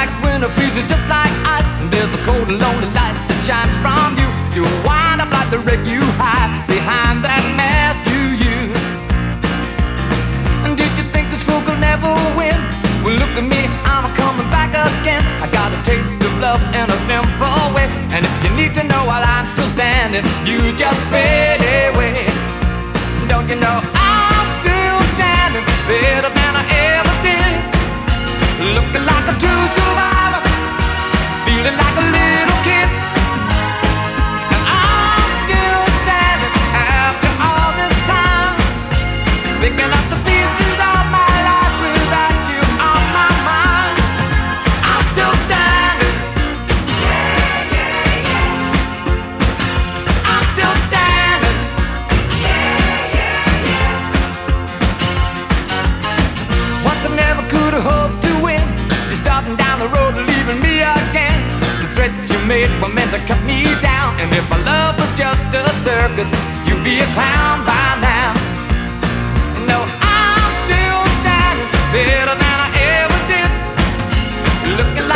winter freezes just like ice, and there's a cold and lonely light that shines from you. You wind up like the wreck you hide behind that mask you use. And did you think this fool could never win? Well, look at me, I'm coming back again. I got a taste of love in a simple way, and if you need to know while I'm still standing, you just fade away. Don't you know I'm still standing better than I ever did, looking like a true survivor, feeling like a little kid. And I'm still standing after all this time, picking up the pieces of my life without you on my mind. I'm still standing. Yeah, yeah, yeah. I'm still standing. Yeah, yeah, yeah. Once I never could have hoped to win. You're starting down the road and leaving me again. The threats you made were meant to cut me down, and if my love was just a circus, you'd be a clown by now. No, I'm still standing better than I ever did, looking